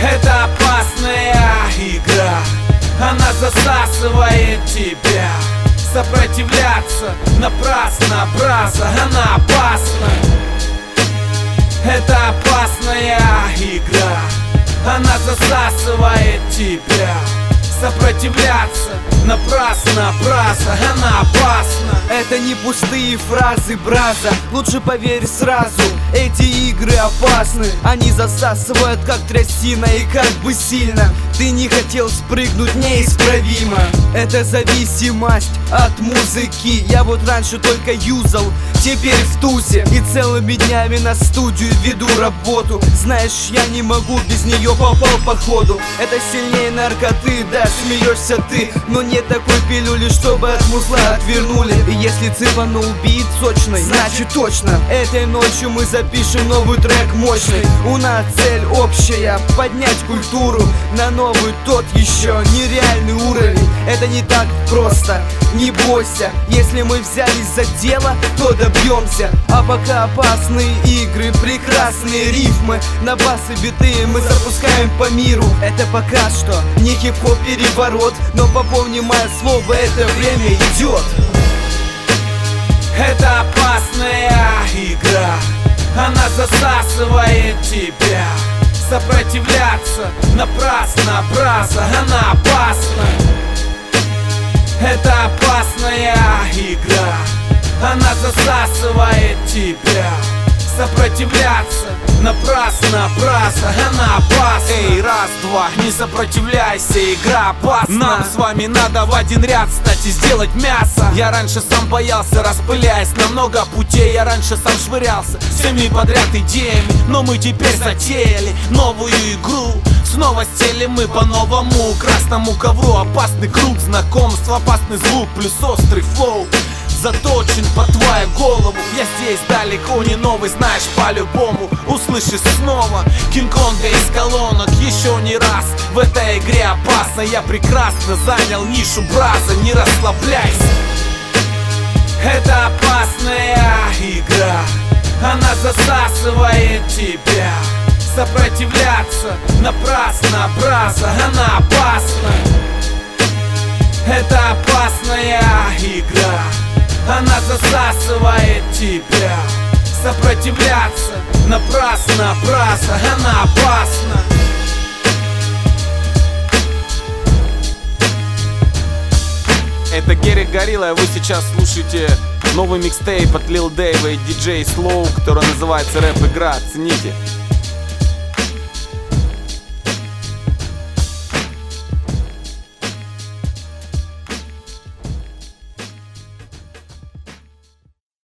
Это опасная игра, она засасывает тебя. Сопротивляться напрасно, браса, она опасна. Это опасная игра, она засасывает тебя. Сопротивляться напрасно, браса, она опасна. Это не пустые фразы, браза, лучше поверь сразу. Эти игры опасны, они засасывают как трясина. И как бы сильно ты не хотел спрыгнуть, неисправимо. Это зависимость от музыки. Я вот раньше только юзал, теперь в тузе. И целыми днями на студию веду работу. Знаешь, я не могу без нее, попал походу. Это сильнее наркоты, да, смеешься ты, но нет такой пилюли, чтобы от музла отвернули. И если цыпанул бит сочный, значит точно этой ночью мы запишем новый трек мощный. У нас цель общая, поднять культуру на новый, тот еще нереальный уровень. Это не так просто, не бойся. Если мы взялись за дело, то добьемся. А пока опасные игры, прекрасные рифмы, на басы биты мы запускаем по миру. Это пока что не хип-хоп переворот, но попомни мое слово, это время идет. Это опасная игра, она засасывает тебя. Сопротивляться напрасно, браса, она опасна. Это опасная игра, она засасывает тебя. Сопротивляться напрасно, браса, она опасна. Эй, раз, два, не сопротивляйся, игра опасна. Нам с вами надо в один ряд стать и сделать мясо. Я раньше сам боялся, распыляясь на много путей. Я раньше сам швырялся всеми подряд идеями, но мы теперь затеяли новую игру. Снова стелим мы по-новому красному ковру. Опасный круг знакомств, опасный звук плюс острый флоу заточен под твою голову. Я здесь далеко не новый, знаешь, по-любому услышишь снова Кинг-Конга из колонок еще не раз. В этой игре опасно, я прекрасно занял нишу браза, не расслабляйся. Это опасная игра, она засасывает тебя. Сопротивляться напрасно, браза, она опасна. Это опасная игра, она засасывает тебя. Сопротивляться напрасно, браза, она опасна. Это Герри Горилла, и вы сейчас слушаете новый микстейп от Lil Dave и DJ Slow, который называется «Рэп-игра». Цените.